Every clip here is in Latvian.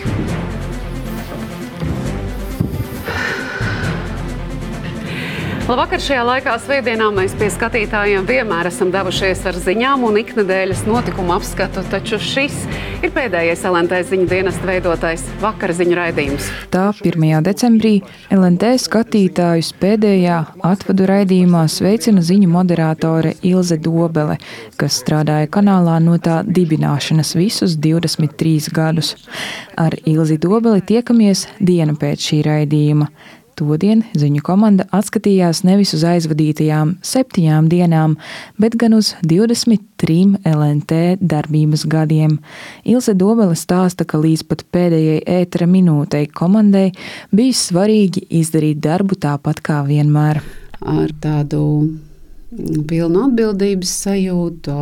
Labvakar, šajā laikā svētdienā mēs pie skatītājiem vienmēr esam devušies ar ziņām un iknedēļas notikumu apskatu, taču šis ir pēdējais LNT ziņu dienesta veidotais vakara ziņu raidījums. Tā 1. decembrī LNT skatītājus pēdējā atvadu raidījumā sveicina ziņu moderātore Ilze Dobele, kas strādāja kanālā no tā dibināšanas visus 23 gadus. Ar Ilzi Dobeli tiekamies dienu pēc šī raidījuma. Todien ziņu komanda atskatījās nevis uz aizvadītajām 7 dienām, bet gan uz 23 LNT darbības gadiem. Ilze Dobele stāsta, ka līdz pat pēdējai ētera minūtei komandai bija svarīgi izdarīt darbu tāpat kā vienmēr. Ar tādu pilnu atbildības sajūtu,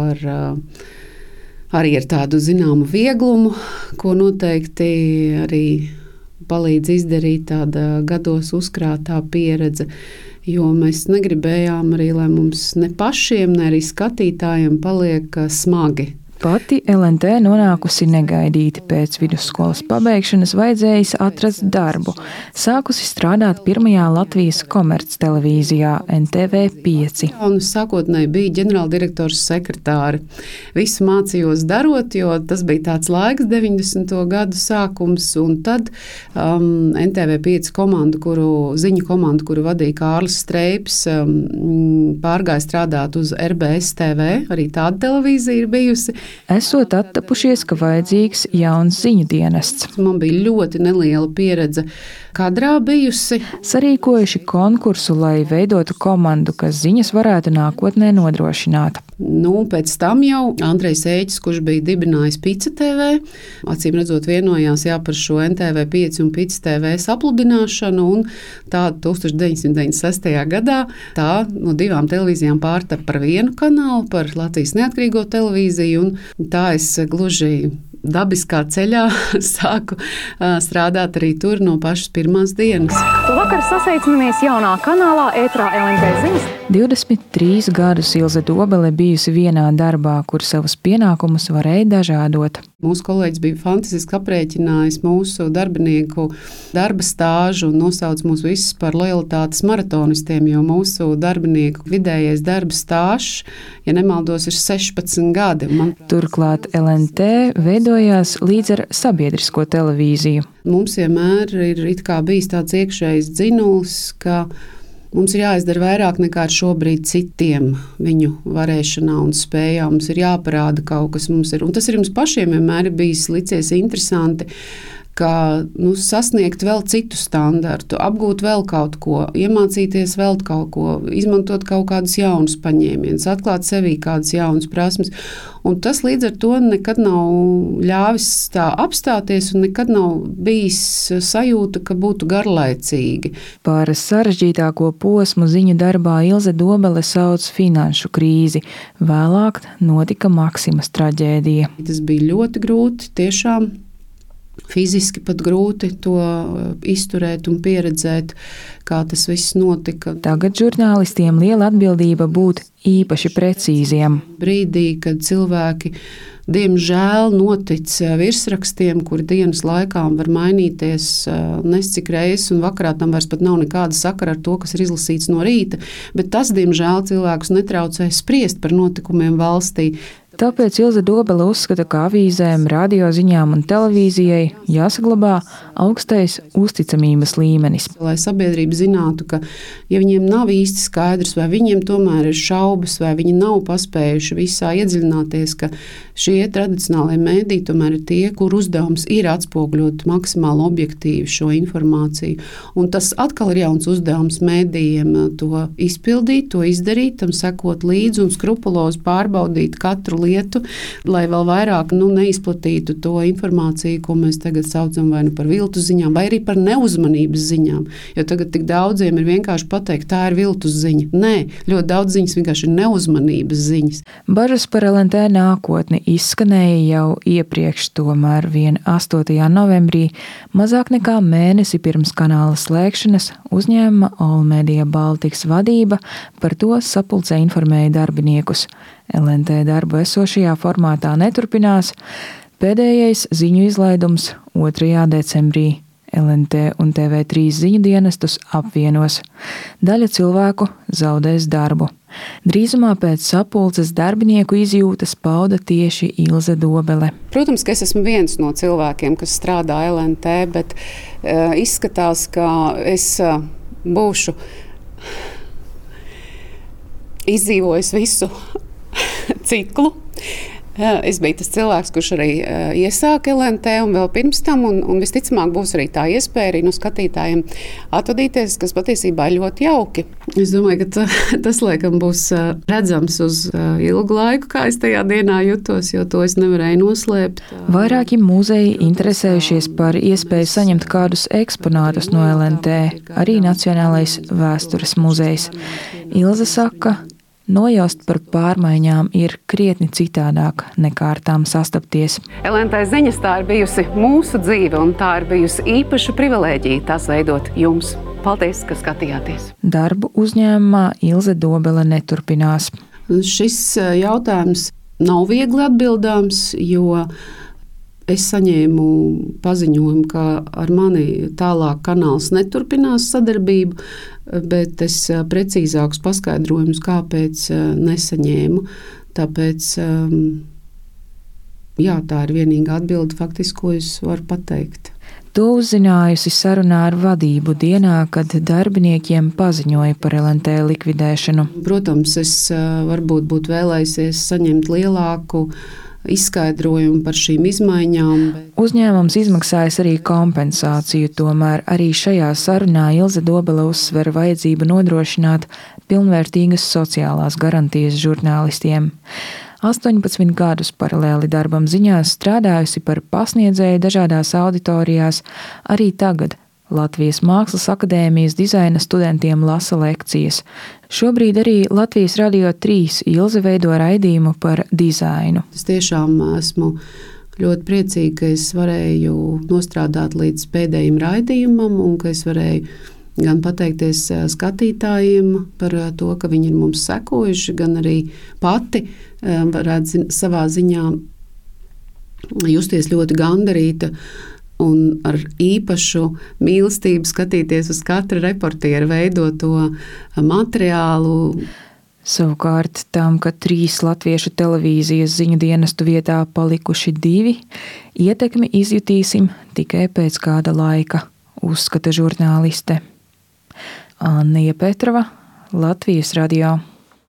arī ar tādu zināmu vieglumu, ko noteikti arī palīdz izdarīt tāda gados uzkrātā pieredze, jo mēs negribējām arī, lai mums ne pašiem, ne arī skatītājiem paliek smagi. Pati LNT nonākusi negaidīti pēc vidusskolas pabeigšanas vajadzējis atrast darbu. Sākusi strādāt pirmajā Latvijas komerctelevīzijā NTV5. Un sākotnēji bija ģenerāldirektors sekretāri. Visu mācījos darot, jo tas bija tāds laiks, 90. gadu sākums, un tad NTV5 ziņu komandu, kuru vadīja Kārlis Streips, pārgāja strādāt uz RBS TV, arī tāda televīzija ir bijusi. Esot attapušies, ka vajadzīgs jauns ziņu dienests. Man bija ļoti neliela pieredze kadrā bijusi. Sarīkojuši konkursu, lai veidotu komandu, kas ziņas varētu nākotnē nodrošināt. Pēc tam jau Andrejs Ēķis, kurš bija dibinājis Pica TV, acīm redzot vienojās par šo NTV5 un Pica TV sapludināšanu, un tā 1996. gadā tā no 2 televīzijām pārtapa par vienu kanālu, par Latvijas neatkarīgo televīziju, un tā es gluži dabiskā ceļā sāku strādāt arī tur no pašas pirmās dienas. Vakar sasveicinamies jaunā kanālā ētrā LNT ziņas. 23 gadus Ilze Dobele bijusi vienā darbā, kur savus pienākumus varēja dažādot. Mūsu kolēģis bija fantastiski aprēķinājis mūsu darbinieku darba stāžu un nosauc mūs visus par lojalitātes maratonistiem, jo mūsu darbinieku vidējais darba stāžs, ja nemaldos, ir 16 gadi. Turklāt LNT veidojās līdz ar sabiedrisko televīziju. Mums vienmēr ir it kā bijis tāds iekšējs dzinulis, ka mums ir jāizdara vairāk nekā šobrīd citiem viņu varēšanā un spējā. Mums ir jāparāda kaut kas mums ir. Un tas ir mums pašiem vienmēr bijis licies interesanti, ka sasniegt vēl citu standartu, apgūt vēl kaut ko, iemācīties vēl kaut ko, izmantot kaut kādus jaunus paņēmienus, atklāt sevī kādas jaunas prasmes. Un tas līdz ar to nekad nav ļāvis tā apstāties un nekad nav bijis sajūta, ka būtu garlaicīgi. Par sarežģītāko posmu ziņu darbā Ilze Dobele sauc finanšu krīzi. Vēlāk notika Maksimas traģēdija. Tas bija ļoti grūti, tiešām. Fiziski pat grūti to izturēt un pieredzēt, kā tas viss notika. Tagad žurnālistiem liela atbildība būt īpaši precīziem. Brīdī, kad cilvēki diemžēl notic virsrakstiem, kuri dienas laikā var mainīties nescik reizes, un vakarā tam vairs pat nav nekāda sakara ar to, kas ir izlasīts no rīta, bet tas, diemžēl, cilvēkus netraucē spriest par notikumiem valstī. Tāpēc Ilze Dobele uzskata, ka avīzēm, radioziņām un televīzijai jāsaglabā augstais uzticamības līmenis. Lai sabiedrība zinātu, ka ja viņiem nav īsti skaidrs, vai viņiem tomēr ir šaubas, vai viņi nav paspējuši visā iedziļināties, ka šie tradicionālie mēdī tomēr ir tie, kur uzdevums ir atspoguļot maksimāli objektīvi šo informāciju. Un tas atkal ir jauns uzdevums mēdījiem to izpildīt, to izdarīt, tam sekot līdzi un skrupulozi pārbaudīt katru lietu, lai vēl vairāk neizplatītu to informāciju, ko mēs tagad saucam vai par viltus ziņām, vai arī par neuzmanības ziņām. Jo tagad tik daudziem ir vienkārši pateikt, tā ir viltus ziņa. Nē, ļoti daudz ziņas vienkārši ir neuzmanības ziņas. Bažas par LNT nākotni izskanēja jau iepriekš, tomēr 8. novembrī, mazāk nekā mēnesi pirms kanāla slēgšanas, uzņēmuma Allmedia Baltics vadība par to sapulcē informēja darbiniekus. LNT darbu esošajā formātā neturpinās. Pēdējais ziņu izlaidums 2. decembrī. LNT un TV3 ziņu dienestus apvienos. Daļa cilvēku zaudēs darbu. Drīzumā pēc sapulces darbinieku izjūtas pauda tieši Ilze Dobele. Protams, ka es esmu viens no cilvēkiem, kas strādā LNT, bet izskatās, ka es būšu izdzīvojis visu ciklu. Es biju tas cilvēks, kurš arī iesāka LNT un vēl pirms tam, un visticamāk būs arī tā iespēja arī no skatītājiem atvadīties, kas patiesībā ir ļoti jauki. Es domāju, ka tas laikam būs redzams uz ilgu laiku, kā es tajā dienā jutos, jo to es nevarēju noslēpt. Vairāki muzeji interesējušies par iespēju saņemt kādus eksponātus no LNT, arī Nacionālais vēstures muzejs. Ilze saka, nojaust par pārmaiņām ir krietni citādāk nekā ar tām sastapties. LNT ziņas tā ir bijusi mūsu dzīve, un tā ir bijusi īpaša privilēģija tās veidot jums. Paldies, ka skatījāties! Darbu uzņēmumā Ilze Dobele neturpinās. Šis jautājums nav viegli atbildāms, jo es saņēmu paziņojumu, ka ar mani tālāk kanāls neturpinās sadarbību, bet es precīzākus paskaidrojumus, kāpēc nesaņēmu. Tāpēc jā, tā ir vienīgā atbilde faktiski, ko es varu pateikt. To uzzinājusi sarunā ar vadību dienā, kad darbiniekiem paziņoja par LNT likvidēšanu. Protams, es varbūt būtu vēlējusies saņemt lielāku izskaidrojumu par šīm izmaiņām. Uzņēmums izmaksājas arī kompensāciju, tomēr arī šajā sarunā Ilze Dobele uzsver vajadzību nodrošināt pilnvērtīgas sociālās garantijas žurnālistiem. 18 gadus paralēli darbam ziņās strādājusi par pasniedzēju dažādās auditorijās, arī tagad Latvijas Mākslas akadēmijas dizaina studentiem lasa lekcijas. Šobrīd arī Latvijas Radio 3 Ilze veido raidījumu par dizainu. Es tiešām esmu ļoti priecīga, ka es varēju nostrādāt līdz pēdējiem raidījumam un ka es varēju gan pateikties skatītājiem par to, ka viņi ir mums sekojuši, gan arī pati varētu savā ziņā justies ļoti gandarīta un ar īpašu mīlestību skatīties uz katru reportieru veidoto materiālu. Savukārt tam, ka 3 latviešu televīzijas ziņu dienestu vietā palikuši 2, ietekmi izjutīsim tikai pēc kāda laika, uzskata žurnāliste. Anija Petrova, Latvijas Radio.